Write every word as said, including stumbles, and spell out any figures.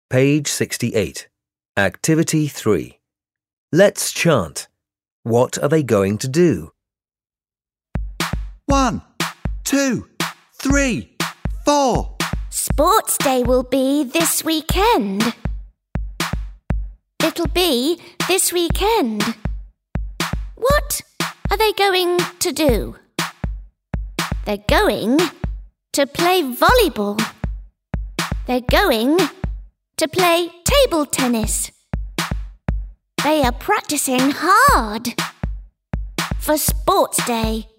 Page sixty-eight. Activity three. Let's chant. What are they going to do? One, two, three, four. Sports Day will be this weekend. It'll be this weekend. What are they going to do? They're going to play volleyball. They're going to play table tennis. They are practicing hard for Sports Day.